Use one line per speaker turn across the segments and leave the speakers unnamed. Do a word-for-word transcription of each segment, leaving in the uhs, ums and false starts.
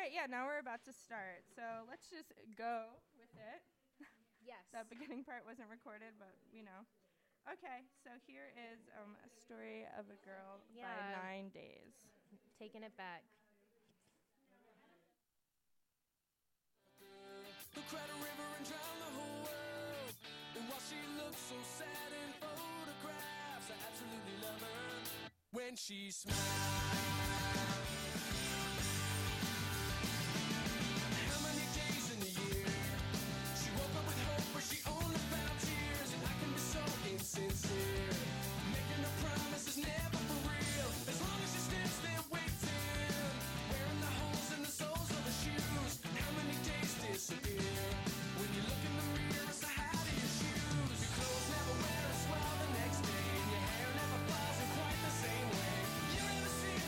right, yeah, now we're about to start. So let's just go with it.
Yes.
That beginning part wasn't recorded, but we know. Okay, so here is um, a story of a girl
Yeah.
by Nine Days.
Taking it back.
Who cried a river and drowned the whole world. And while she looks so sad in photographs, I absolutely love her when she smiles. How many days in the year she woke up with hope, but she only found tears? And I can be so insincere, making her promises never for real. As long as she stands there waiting, wearing the holes in the soles of her shoes. How many days disappear when you look in the mirror? So how do your shoes? Your clothes never wear as well the next day, and your hair never flies in quite the same way. You never see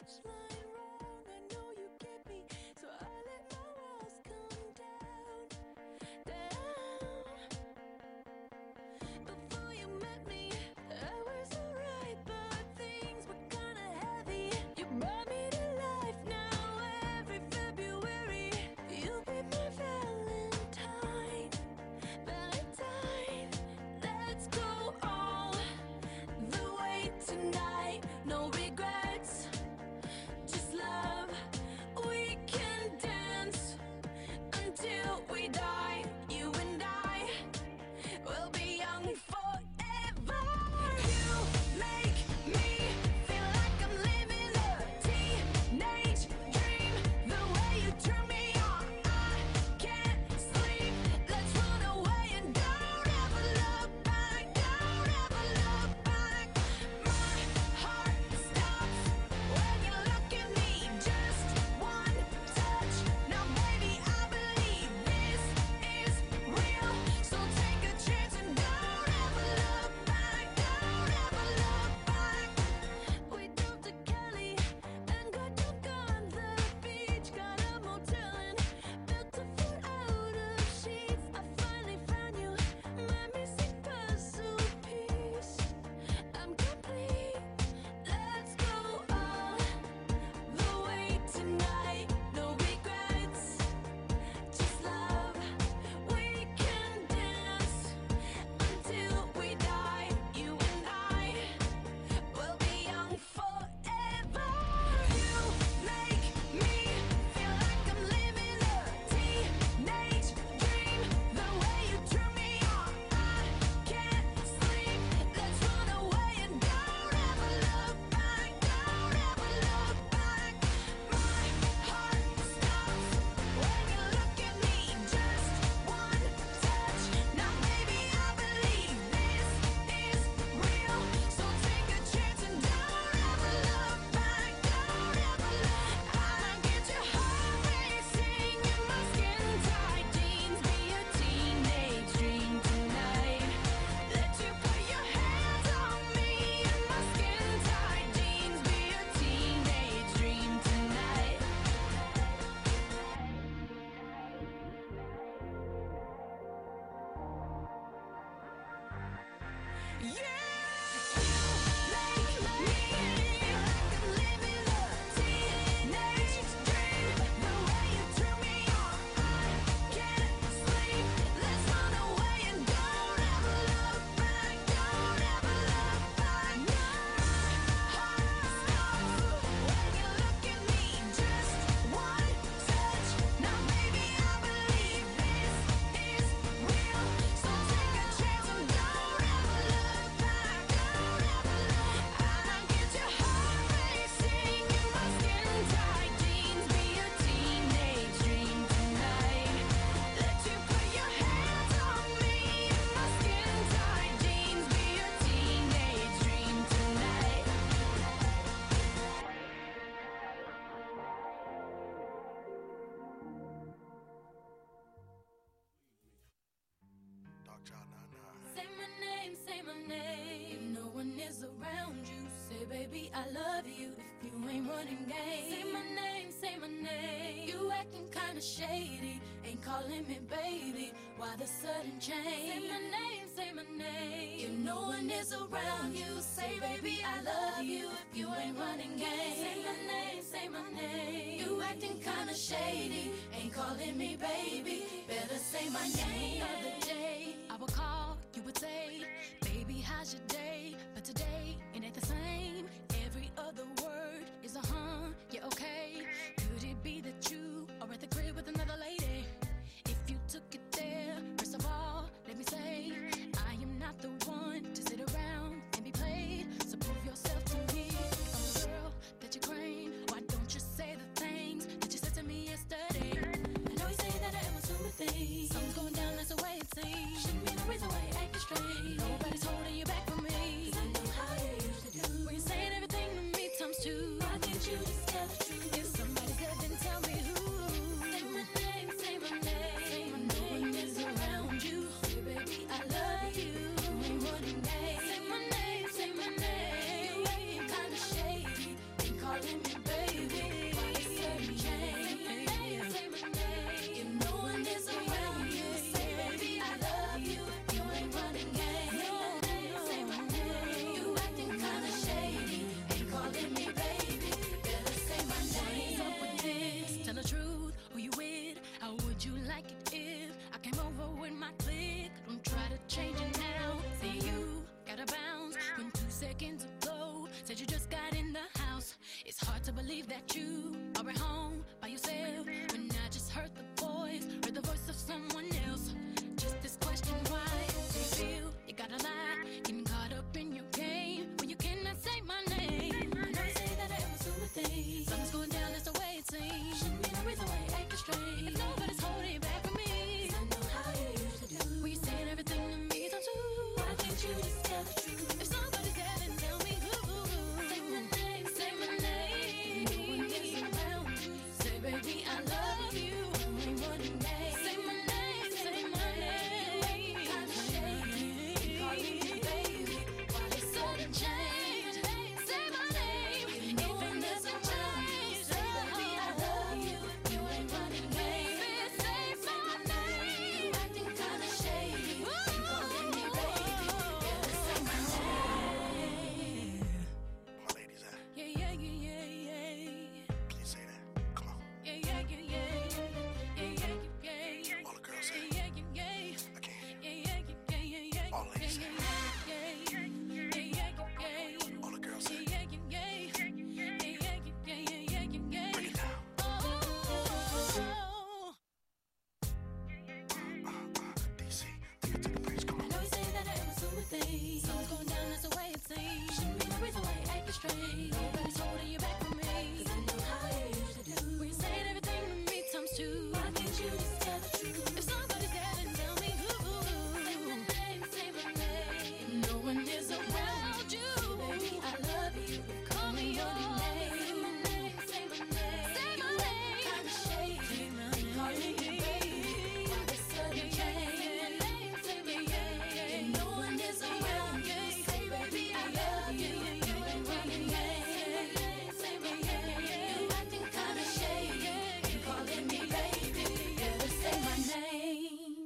touchline wrong. I know you get me, so I let my walls come down, down. Before you met me, I was alright, but things were kinda heavy. You brought me to life. Now every February, you'll be my Valentine, Valentine. Let's go all the way tonight. No regrets, just love. We can dance until we die. You and I will be young forever. You make me feel like I'm living a teenage dream. The way you turn me on, I can't sleep. Let's run away and don't ever look back. Don't ever look back. My heart stops when you look at me. Just one touch. Now, baby, I believe this is real. So take a chance and don't ever look back. Don't ever look back. We drove to Cali and got drunk on the beach. Got a motel and built a fort out of sheets. I finally found you, my missing puzzle piece. I'm complete. Let's go all the way tonight. No regrets, just love. We can dance until we die. You and I will be young forever. You make me feel like I'm living a teenage dream. The way you turn me on, I can't sleep. Let's run away and don't ever look back. Don't ever look back. My heart stops when you look at me. Just one touch. Now, baby, I believe this is real. So take a chance and don't ever look back. Don't ever look. I get your heart racing in my skin-tight jeans. Be a teenage dream tonight. Let you put your hands on me in my skin-tight jeans. Be a teenage dream tonight. Yeah, you make me feel like I'm living a teenage dream. The way you turn me on, I can't sleep. Let's run away and don't ever look back. Don't ever look back. My heart stops when you look at me. Just one touch. Now, baby, I believe this is real. So take a chance and don't ever look back. Don't ever look. I get your heart racing in my skin-tight jeans. Be a teenage dream tonight. Let you put your hands on me in my skin-tight jeans. Be a teenage dream tonight.
Dog Child nine nine.
Say my name, say my name. If no one is around you, say, baby, I love you. If you ain't running game, say my name, say my name. You acting kinda shady, ain't calling me baby. Why the sudden change? Say my name, say my name. If no one is around you, say, baby, I love you. If you ain't running game, say my name, say my name. You acting kinda shady, ain't calling me baby. Better say my name. The other day, I would call, you would say, baby, how's your day? But today, it ain't the same. Every other word is a huh, yeah, okay. Could it be that you are at the crib with another lady? If you took it there, first of all, let me say, I am not the one to sit around and be played. So prove yourself to me. If I'm the girl that you claim, why don't you say the things that you said to me yesterday? I know you say that I am assuming things. Something's going down, that's the way it seems. Shouldn't be no reason why you're acting strange. Nobody's holding you back from me. 'Cause I know how you used to do. When you're saying everything to me times two. Why can't you just tell the truth? If somebody's dead, then tell me who. Say my name, say my name. Say my name is around you. Say, baby, I love you. You ain't running game. Say my name, say my name. You ain't kinda shady, ain't calling me baby.
All the girls say, I can't. All ladies say, all the girls say, break it down. D C, take it to the bridge, come on.
I know you say that it was super thing. Something's going down, that's the way it seems. Shouldn't be the reason why you acting strange. Nobody's holding you back from me. 'Cause I know how you usually do. When you saying everything to me times two. Why can't you just tell the truth? If somebody's there, then tell me who. Say my name, say my name. No one is around you. Baby, I love you. Call me your name. Say my name, say my name. Say my name. Kinda shady. Call me your baby. Why this sudden change? Say my name, say my name. No one is around you. Say, baby, I love you. You ain't running game. Say my name, say my name. You acting kinda shady. You calling me baby. Better say my name.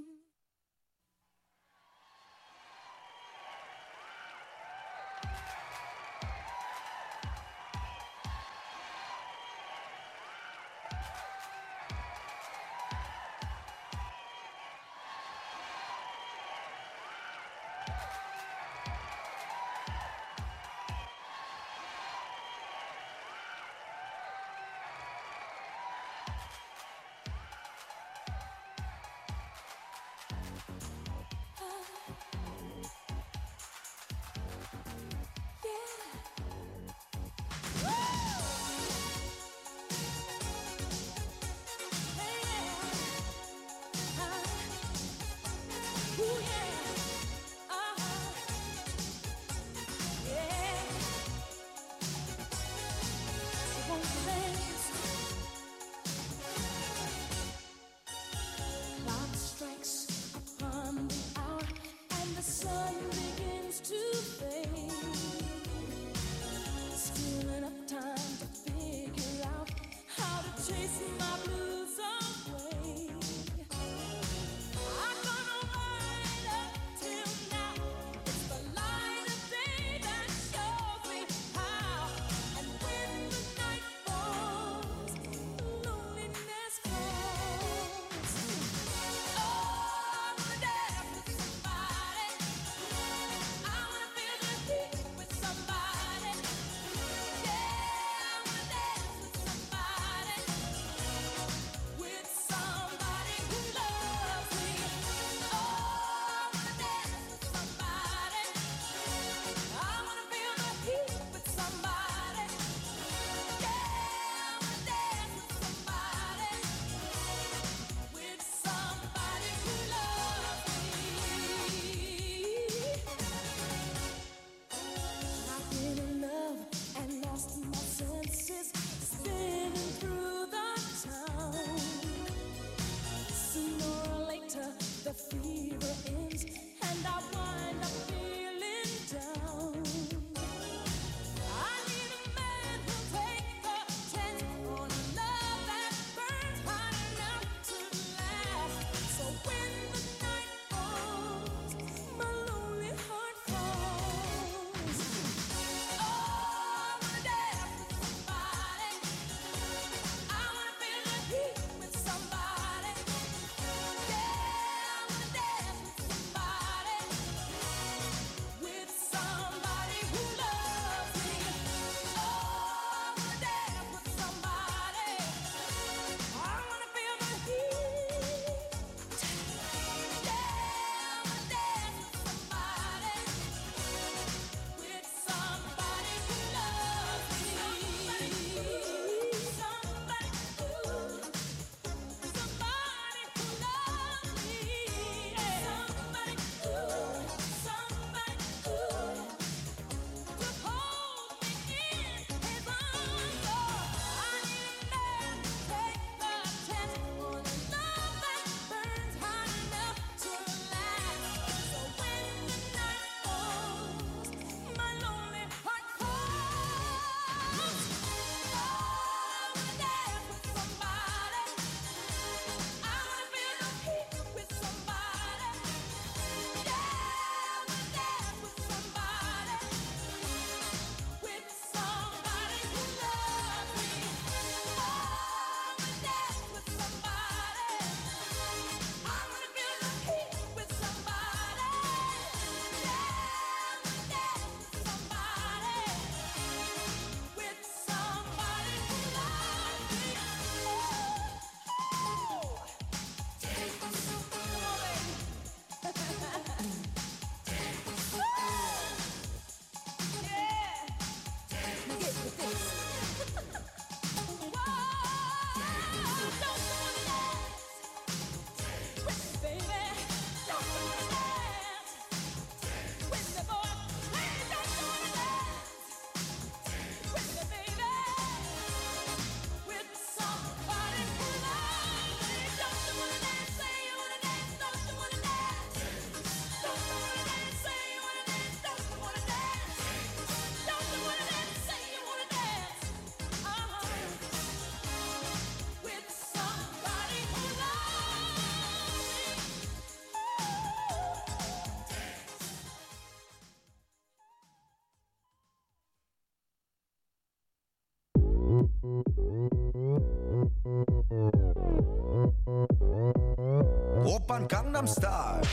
오빤 강남스타일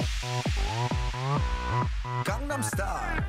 강남스타일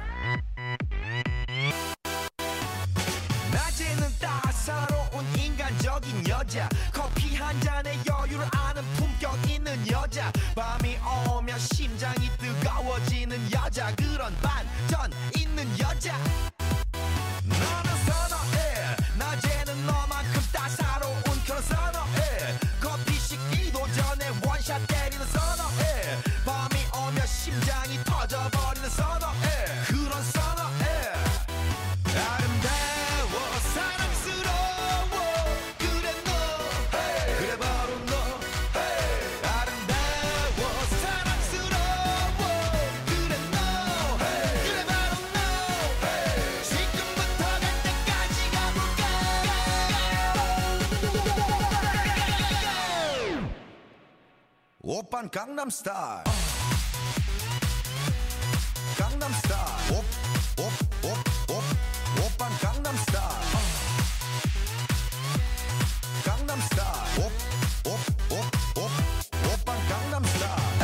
낮에는 따사로운 인간적인 여자 커피 한 잔에 여유를 아는 품격 있는 여자 밤이 오면 심장이 뜨거워지는 여자 그런 반전 있는 여자 너는 선어해 낮에는 너만큼 따사로운 그런 선어해 커피 식기도 전에 원샷 때리는 선어해 밤이 오면 심장이 터져버리는 선어해 그런 선어해 아름다워 사랑스러워 그래 너 hey. 그래 바로 너 hey. 아름다워 사랑스러워 그래 너 hey. 그래 바로 너 hey. 지금부터 갈 때까지 가볼까 오빤 강남스타일 강남스타일 옵옵옵옵 오빤 강남스타일 강남스타일 옵옵옵옵 오빤 강남스타일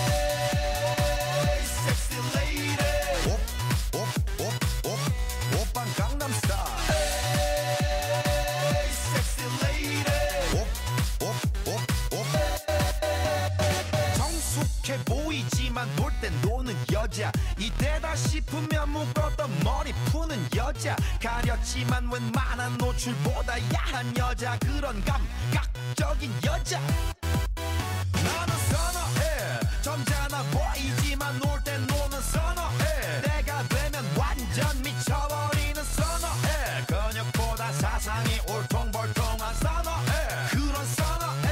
에이 섹시 레이디 옵옵옵옵 오빤 강남스타일 에이 섹시 레이디 옵옵옵옵 성숙해 보이지만 놀 땐 노는 여자 이때다 싶으면 묶었던 머리 푸는 여자 가렸지만 웬만한 노출보다 야한 여자 그런 감각적인 여자 나는 선어해 점잖아 보이지만 놀 땐 노는 선어해 내가 되면 완전 미쳐버리는 선어해 근육보다 사상이 울퉁불퉁한 선어해 그런 선어해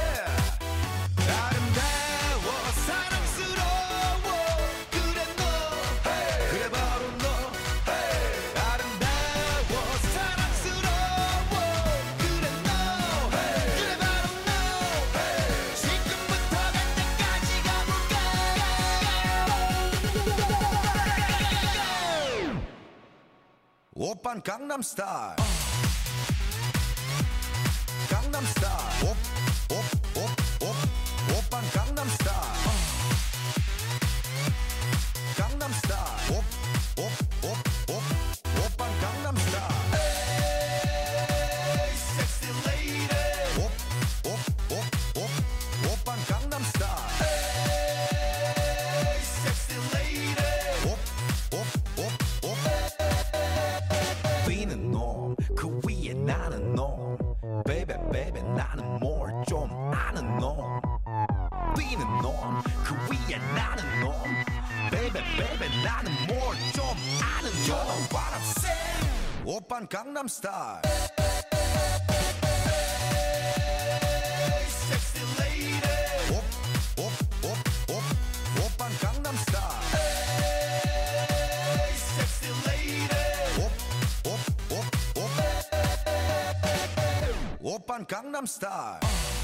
아름다워 사랑스러워 그래 너 hey. 그래 바로 너 hey. 아름다워 사랑스러워 그래 너 hey. 그래 바로 너 hey. 지금부터 갈 때까지 가볼까 오빤 강남스타일 강남스타일 옵옵옵옵 오빤 강남스타일 강남스타일 옵옵옵옵 오빤 강남스타일 에이 섹시 레이디 옵옵옵옵 오빤 강남스타일 에이 섹시 레이디 옵옵옵옵 뛰는 놈 그 위에 나는 놈 베이베 베이베 나는 뭘 좀 아는 놈 뛰는 놈 그 위에 나는 놈 베이베 베이베 나는 뭘 좀 아는 놈 You know what I'm saying 오빤 강남스타일 에이 섹시 레이디 옵옵옵옵 오빤 강남스타일 에이 섹시 레이디 옵옵옵옵 오빤 강남스타일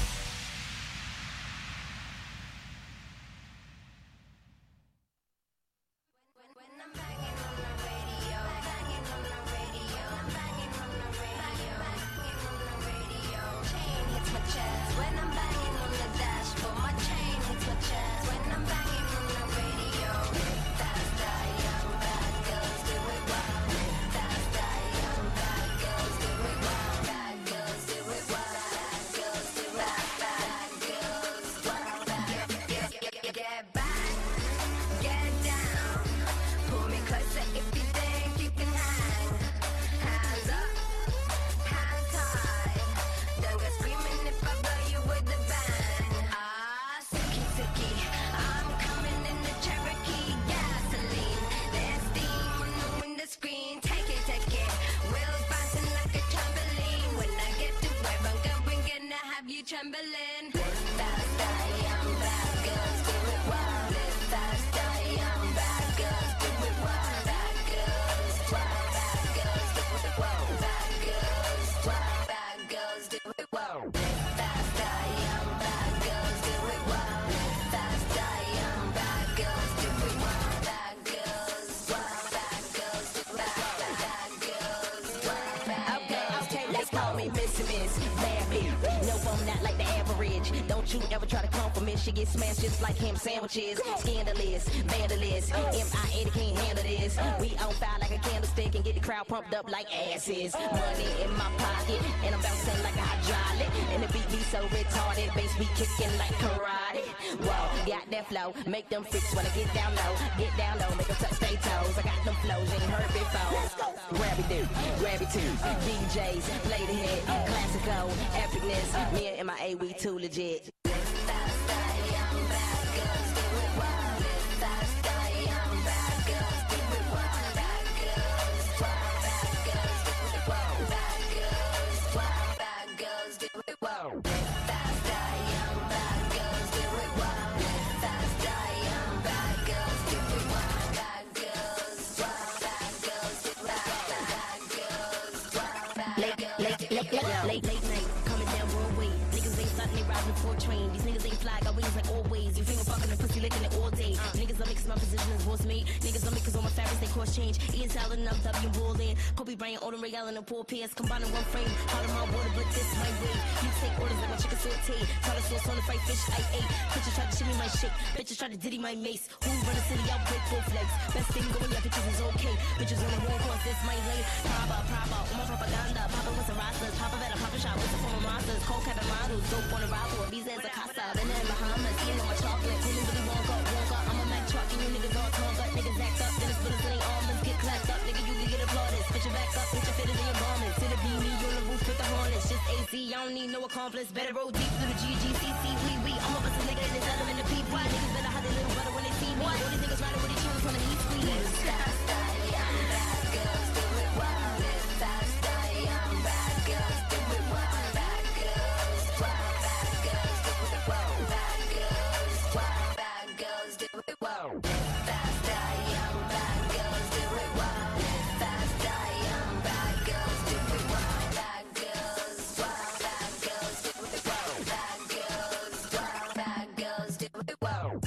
trembling. Fast, die, young, bad girls do it wild. Live fast, die, young, bad girls do it wild. Bad girls, wild, bad girls do it wild. Bad girls, wild, bad girls do it wild. Live fast, die, young, bad girls do it wild. Live fast, die, young, bad girls do it wild. Bad girls, wild, bad girls do it wild. Bad girls, wild, bad girls.
Okay, okay, let's call me Missy Miss Bad Bitch. No, I'm not like the average. Don't you ever try to come for me. She get smashed just like ham sandwiches. Scandalous, vandalous. M I A can't handle this. We on fire like a candlestick and get the crowd pumped up like asses. Money in my pocket and I'm bouncing like a hydraulic. And the beat be so retarded, bass be kicking like karate. Whoa, got that flow, make them freaks wanna get down low. Get down low, make them touch their toes. I got them flows you ain't heard before. Grab it, dude, grab it too. D Js, play the hit, classical, epicness. Me and M I A, we too legit. Late, late night, coming down Broadway. Niggas ain't starting, they riding for a train. These niggas ain't fly, got wings like always. You finger fucking and pussy licking it all day. Uh. Niggas love me cause my position is boss me. Niggas love me cause all my fabrics, they cost change. Ian Salad and I'm W Ballin'. Kobe Bryant, Odom Ray Allen and Paul Pierce. Combined in one frame, part of my water, but this my way. You take orders like my chicken saute. Tartar sauce on the fried fish I ate. Bitches try to shimmy my shit. Bitches try to diddy my mace. Who run the city, I'll break both legs. Best thing going, yeah, bitches is okay. Bitches on the wrong course, this my lane. Praba, Praba, all my propaganda. Papa with some rastas. Papa better pop a shot with some former monsters. Cold cabin models, dope on the rival. These as a casa, been in Bahamas. Eating on my chocolate. Really, really won't go, won't go. I'm a Mac truck and you niggas all tongue up. Niggas act up, then it's bullets in their almonds. Get clapped up, nigga, you can get applauded. Put your back up, put your fitted in your garments. To the beanie, you on the roof with the harness. Just A C, I don't need no accomplice. Better roll deep through the G G C C, wee wee. I'm a bustin' nigga and tell them in the P P. Niggas better hide their little brother when they see me. All these niggas riding with each other from the heat squeeze. Stop, stop, young bad girls do it wild. Stop, stop, young bad girls do it wild. Bad girls, wild, bad girls do it wild. Bad girls, wild, bad girls do it wild. Fast, die, young bad girls do it wild. Fast, die, young bad girls do it wild. Bad girls, wild, bad girls do it wild. Bad girls, wild, bad girls do it wild.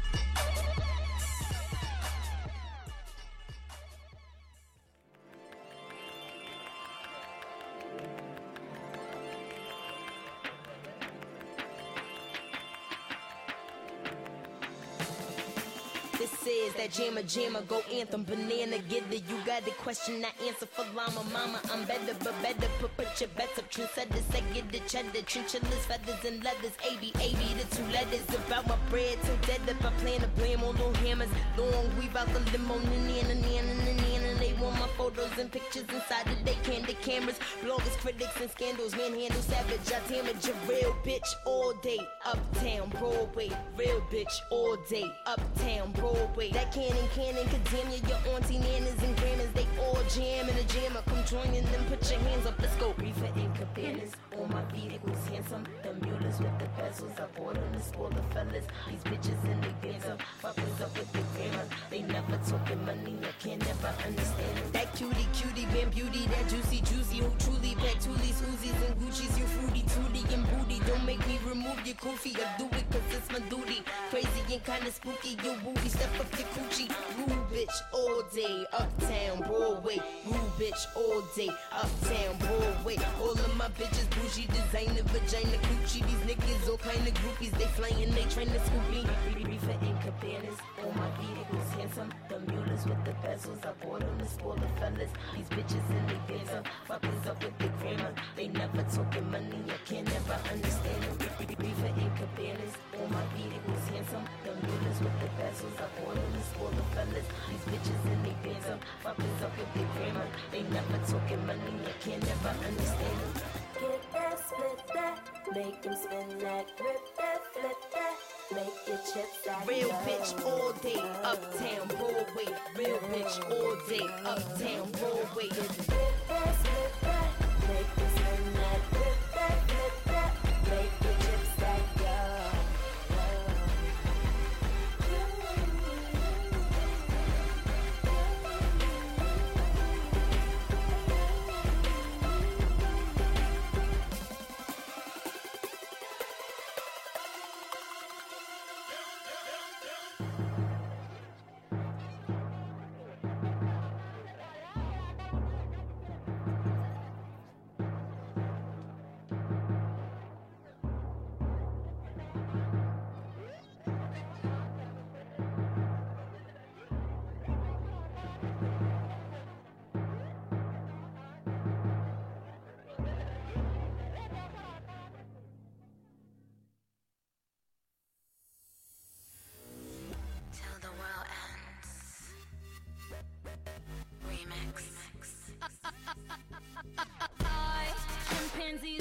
This is that jammer jammer, go anthem, banana getter. You got the question, I answer for llama, mama. I'm better, but better, put, put your bets up. Trendsetters, I get the cheddar, chinchillas, feathers, and leathers. A B, A B, the two letters. About my bread, so dead up. I plan to blame on no hammers. Long weave out the limo, nana, nana, nana. They want my photos and pictures inside of they candy cameras. Bloggers, critics, and scandals, manhandle savage. I damage a real bitch all day. Uptown, Broadway, real bitch all day. Uptown, Broadway. That cannon, cannon, could damn you, your auntie, nanas, and grandmas. They all jam in a jammer. Come join in them, put your hands up, let's go. Reefer and cabanas, all my vehicles handsome. The mules with the bezels, I bought them to spoil the fellas. These bitches in the bands up, fuckers up with the grammar. They never talking money, I can never understand it. That cutie, cutie, bam beauty, that juicy, juicy, who truly pack Tulies, Uzis, and Gucci's. You fruity, tooty, and booty. Don't make me remove your koofy, I do it cause it's my duty. Crazy and kinda spooky, your booty, step up your coochie. Rude bitch all day, uptown, Broadway. Rude bitch all day, uptown, Broadway. All of my bitches bougie, designer, vagina, coochie. These niggas all kind of groupies, they flying, they train to scoop me. Reefer and cabanas, all my vehicles handsome. The mules with the bezels, I bought them to spoil the fellas. These bitches in they bands up, fuckers up with the grammar. They never talking money, I can never understand them. Reefer and cabanas, all my vehicles handsome. The mules with the bezels, I bought them to spoil the fellas. These bitches in they bands up, fuckers up with the grammar. They never talking money, I can never understand them.
Get that, split that, make them spin that, grip that, flip that, make your chips that.
Real bitch all day, uptown, Broadway. Real bitch all day, uptown, Broadway.
Get that, split that, make them spin that, grip that, flip that, make your chips that go.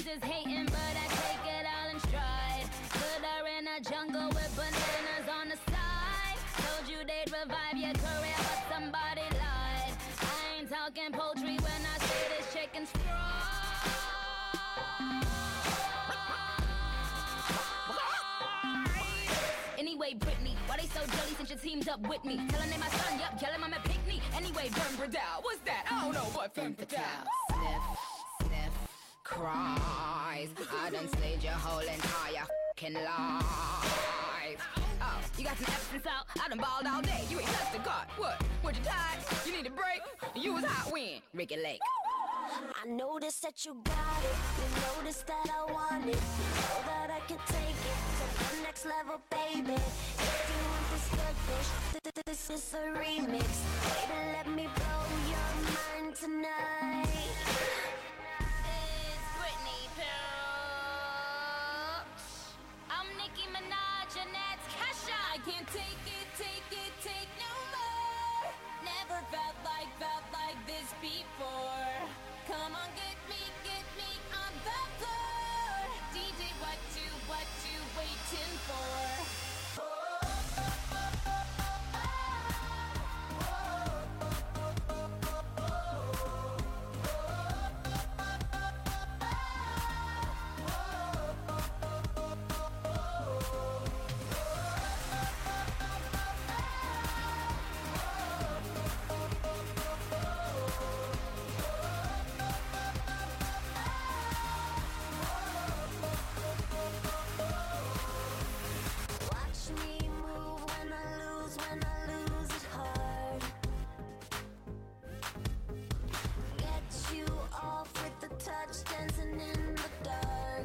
just hating, but I take it all in stride. Put her in a jungle with bananas on the side. Told you they'd revive your career, but somebody lied. I ain't talking poultry when I say this chicken's fried. Anyway, Britney, why they so jelly since you teamed up with me? Telling they my son, yup, yelling I'm a picnic. Anyway, Burn Bradell, what's that? I don't know what Burn Bradell.
Sniff, sniff, cries. I done slayed your whole entire f***ing life. Oh, you got some Epsom salt? I done balled all day. You ain't touched the cart. What? What you tired? You need a break? You was hot when? Ricky Lake.
I noticed that you got it. You noticed that I want it. So that I can take it to the next level, baby. If you want this good fish, th- th- this is a remix. Baby, let me blow your mind tonight.
It's Britney, bitch. I'm Nicki Minaj and that's Kesha. I can't take it, take it, take no more. Never felt like, felt like this before. Come on, get me, get me on the floor. D J, what you, what you waiting for?
Watch me move when I lose, when I lose it hard. Get you off with the touch, dancing in the dark.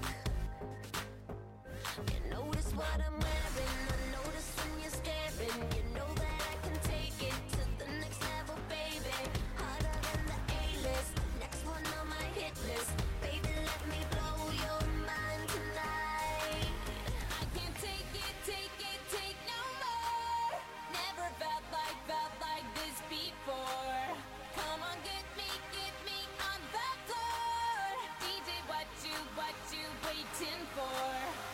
You notice what I'm wearing, I notice when you're staring. You know that I can take it to the next level, baby. Harder than the A-list, next one on my hit list. Baby, let me blow your mind tonight.
I can't take it, take it, take no more. Never felt like, felt like this before. Come on, get me, get me on the floor. D J, what you, what you waiting for?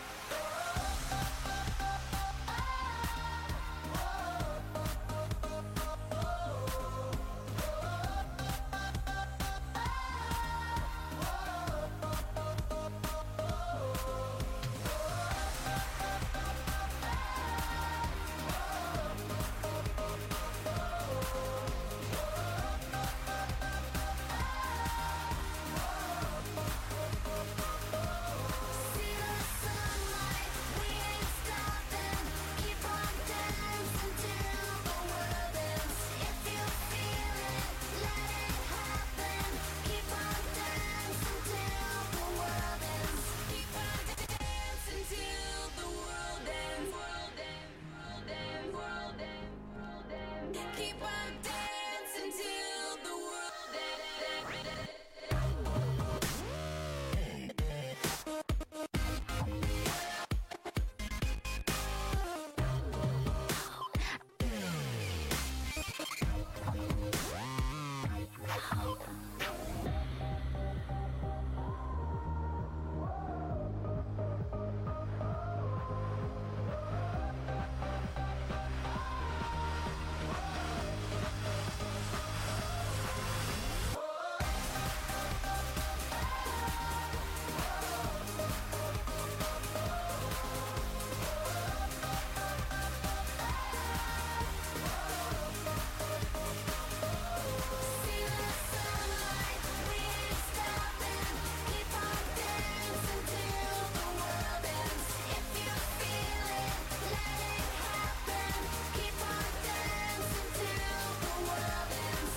See the sunlight, we ain't stopping. Keep on dancing till the world ends. If you feel it, let it happen. Keep on dancing till the world ends.
Keep on dancing till the world ends. World ends, world ends, world ends, world ends. Keep on dancing till the world ends.
See the sunlight, we ain't stopping. Keep on dancing till the world ends. If you feel it, let it happen. Keep on dancing till the world ends.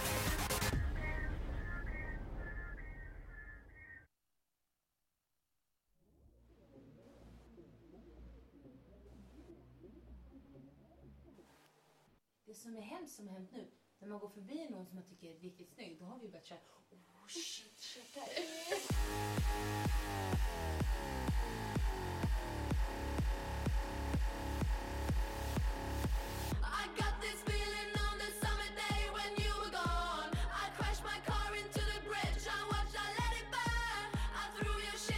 Det som är hemskt som har hänt nu, när man går förbi någon som man tycker är riktigt snygg, då har vi börjat säga, oh shit, shit, där är...
I got this feeling on the summer day when you were gone. I crashed my car into the bridge. I watched, I let it burn. I threw your shit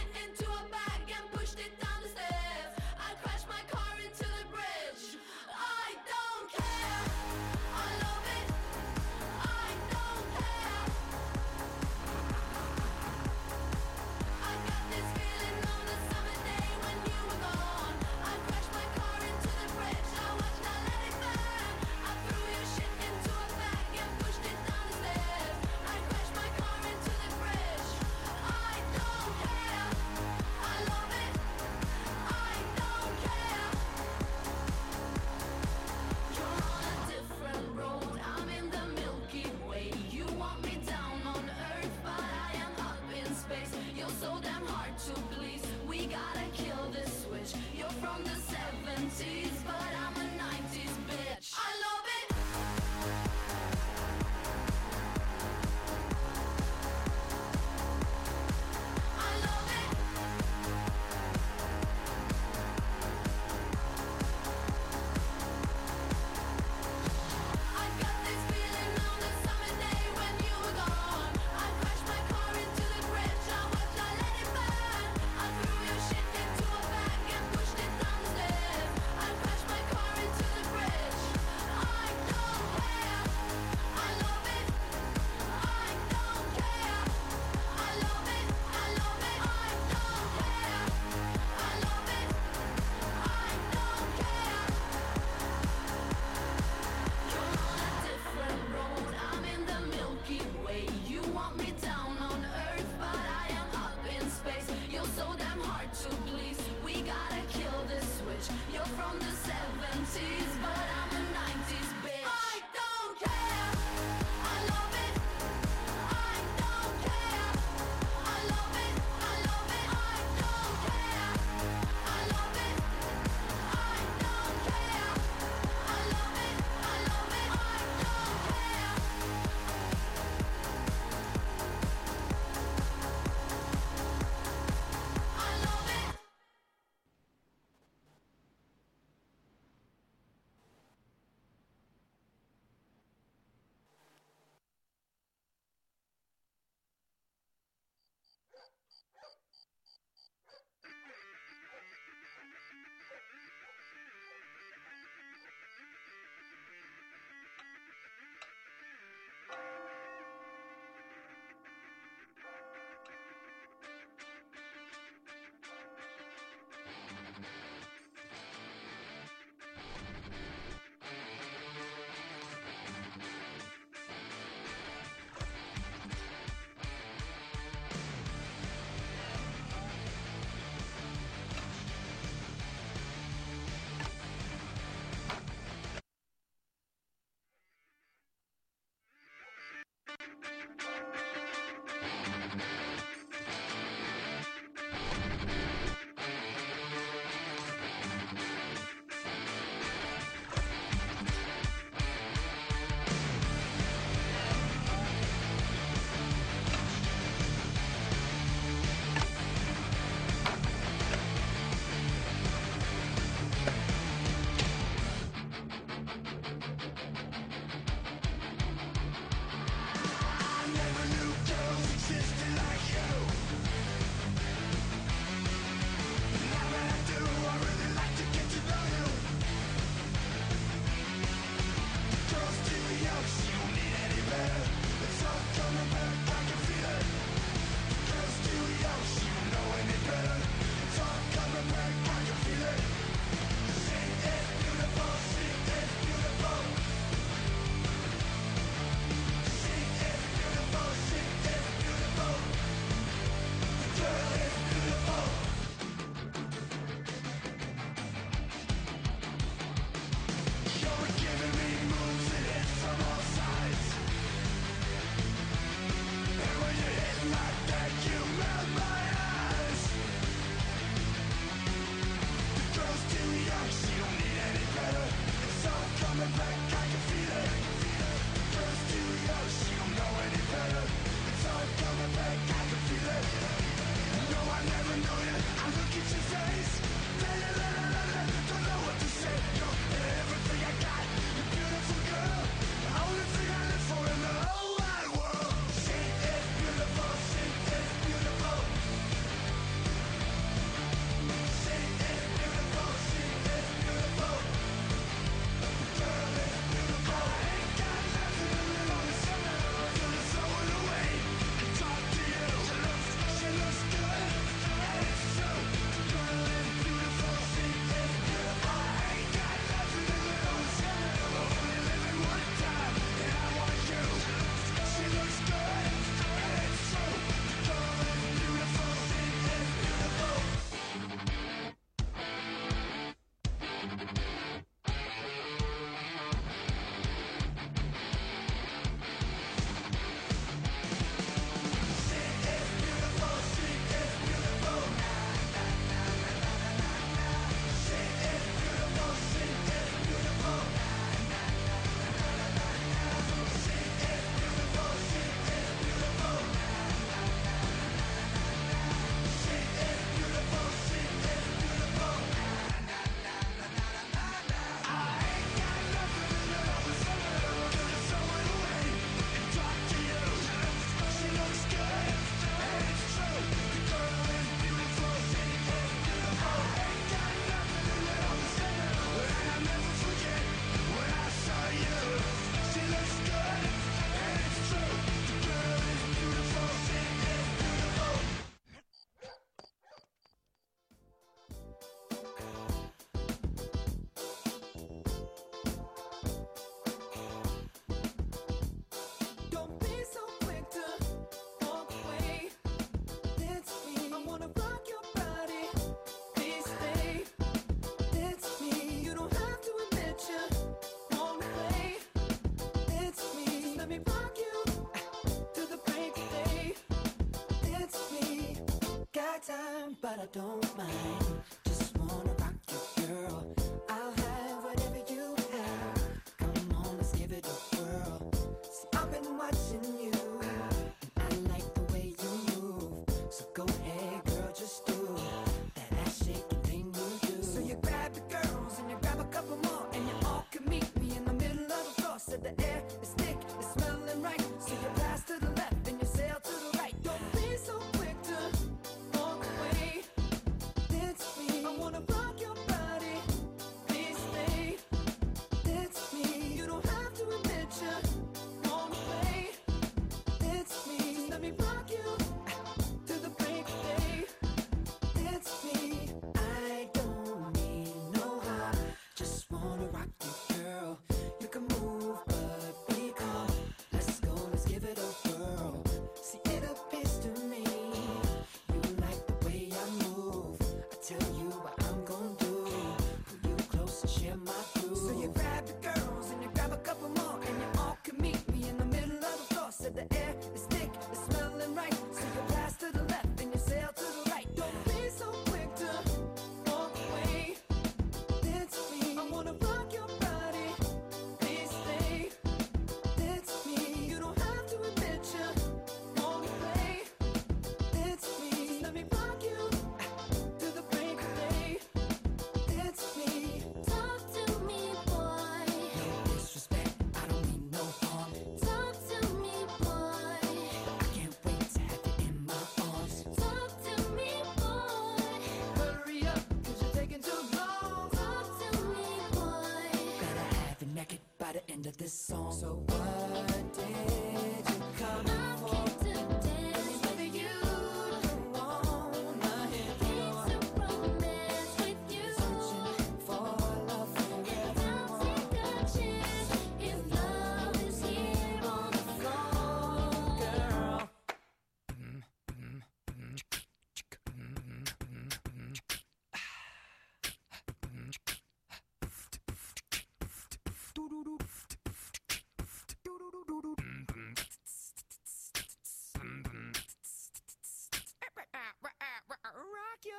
switch. You're from the seventies, but I'm a nineties bitch. I love it. I love it. I got this feeling on the summer day when you were gone. I crashed my car into the bridge. I watched, I let it burn. I threw your shit into a bag and pushed it down the stairs. I crashed my car into the bridge. I don't care. I love it. I don't care. I love it. I love it. I don't care. I love it. I don't care. You're on a different road. I'm in the Milky Way. You want me down on Earth, but I am up in space. You're so damn hard to please. We gotta kill this switch. You're from the seventies, but I'm a nineties bitch. I don't care. I love it. I don't care. I love it. I love it. I don't care. I love it. I don't care. I love it. I love it. I don't care. I love it.
She looks good, and it's true. Girl, if you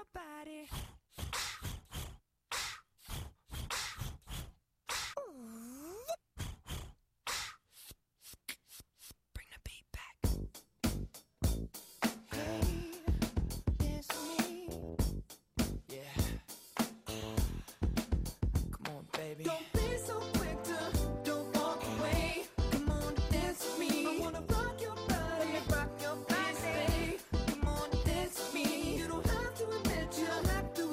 body. Bring the beat back. Hey, it's me. Yeah. Come on, baby. Don't be so quick to don't walk away. Come on, dance with me. I wanna rock your body. Let me rock your body. Come on, dance with me. You don't have to admit, you don't have to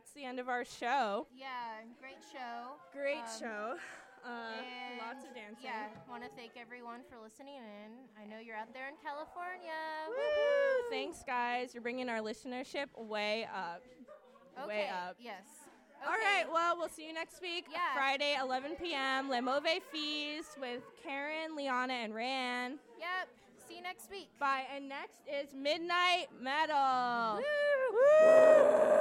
that's the end of our show.
Yeah, great show.
Great
Um,
show. Uh,
and
lots of dancing.
Yeah, want to thank everyone for listening in. I know you're out there in California.
Woo! Thanks, guys. You're bringing our listenership way up.
Okay.
Way up.
Yes.
All
Okay.
right, well, we'll see you next week.
Yeah.
Friday, eleven p.m., Le Mauvais Feast with Karen, Liana, and Ran.
Yep. See you next week.
Bye. And next is Midnight Metal.
Woo!
Woo!